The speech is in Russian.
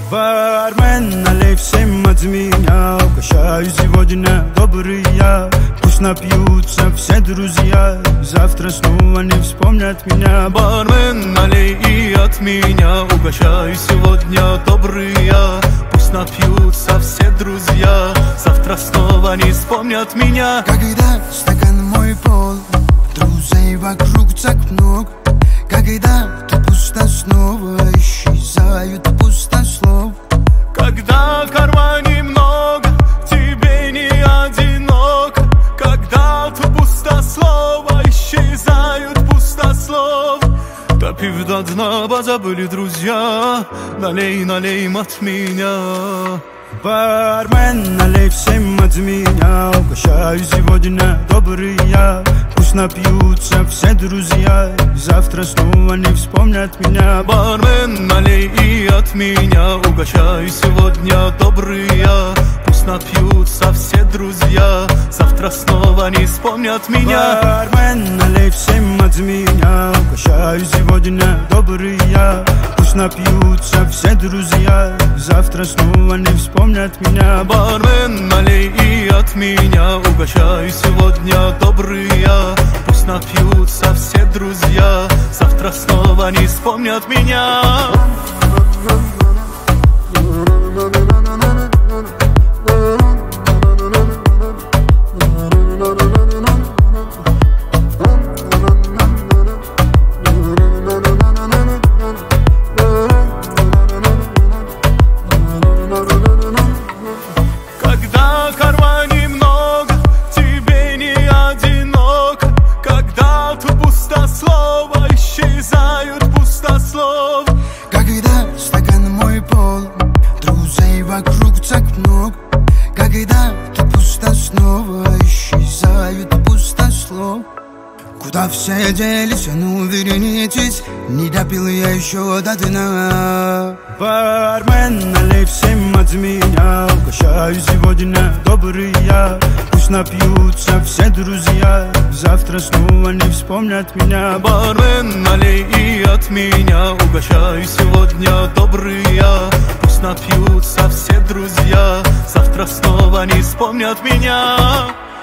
Бармен, налей всем от меня. Угощаю сегодня добрый я. Пусть напьются все друзья, завтра снова не вспомнят меня. Бармен, налей и от меня. Угощаю сегодня добрый я. Пусть напьются все друзья, завтра снова не вспомнят меня. Когда стакан мой полон, друзей вокруг так много. Когда ты пусто, снова исчезают пустослов. Когда в кармане много, тебе не одиноко. Когда тут пустослово, исчезают пустослов. Допив до дна, позабыли друзья. Налей, налей им от меня. Бармен, налей всем от меня. Угощаю сегодня добрый я. Пусть напьются все друзья, завтра снова не вспомнят меня. Бармен, налей и от меня. Угощаю сегодня добрый я. Пусть напьются все друзья, завтра снова не вспомнят меня. Бармен, налей всем от меня. Угощаю сегодня добрый я. Пусть напьются все друзья, завтра снова не вспомнят меня. Бармен, налей и от меня. Угощаю сегодня добрый я. Пусть напьются все друзья, завтра снова не вспомнят меня. Когда в кармане много, тебе не одиноко. Когда тут пустослово, исчезают пустослов. Когда стакан мой полон, друзей вокруг так много. Когда ты пусто, снова исчезают пустослов. Куда все делись, ну вернитесь, не допил я еще до дна. Бармен, налей всем от меня. Угощаю сегодня добрый я. Пусть напьются все друзья, завтра снова не вспомнят меня. Бармен, налей и от меня. Угощаю сегодня добрый я. Пусть напьются все друзья, завтра снова не вспомнят меня.